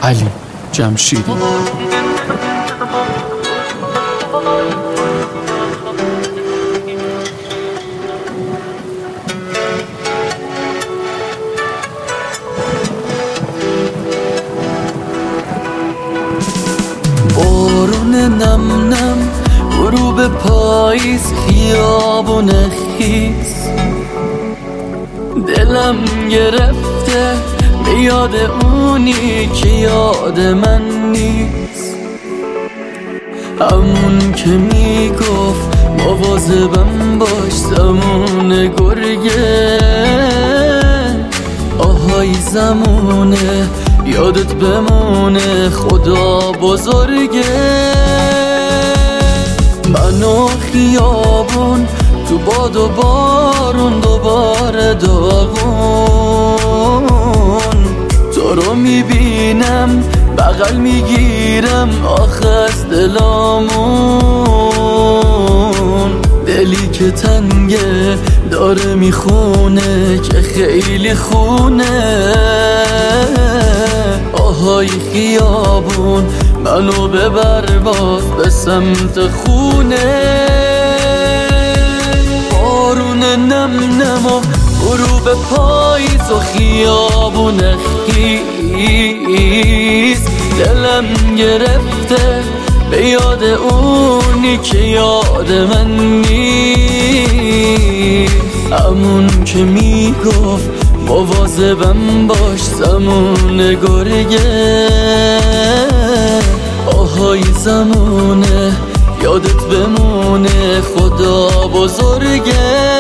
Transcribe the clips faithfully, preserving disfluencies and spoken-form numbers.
علی جمشیدی. بارون نم نم، غروب پاییز، خیابون خیس، دلم گرفته به یاد اونی که یاد من نیست، همون که میگفت مواظبم باش زمون گرگه. آهای زمونه یادت بمونه خدا بزرگه. من و خیابون تو باد و بارون دوباره داغون، تو رو میبینم بغل میگیرم آخه از دلامون. دلی که تنگه داره میخونه که خیلی خونه. آهای خیابون منو ببر باز به سمت خونه. بارون نم نم و غروب پاییز و خیابون خیس، دلم گرفته به یاد اونی که یاد من نیست، همون که میگفت مواظبم باش زمون گرگه. آهای زمونه یادت بمونه خدا بزرگه.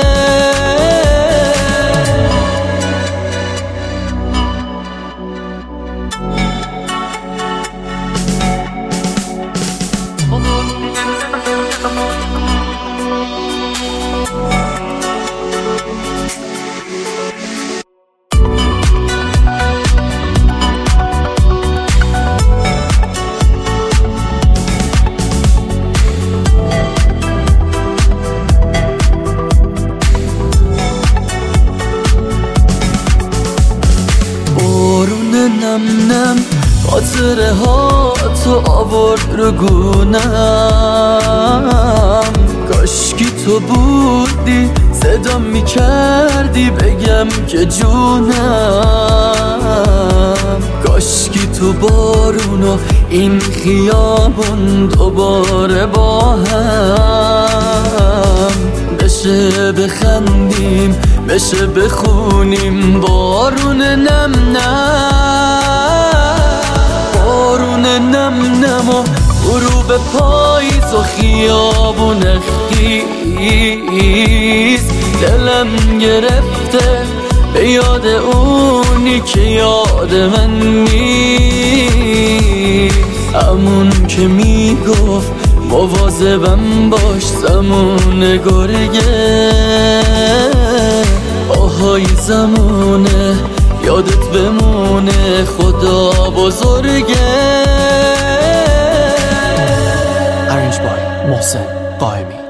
نم نم خاطره ها تو آورد رو گونم، کاشکی تو بودی صدام میکردی بگم که جونم. کاشکی تو بارون و این خیابون دوباره با هم بشه، بخندیم بشه بخونیم. بارون نم نم، بارون نم نم و غروب پاییز و خیابون خیس، دلم گرفته به یاد اونی که یاد من نیست، همون که میگفت مواظبم باش زمون گرگه. آهای زمونه یادت بمونه خدا بزرگه. Arranged by محسن قائمی.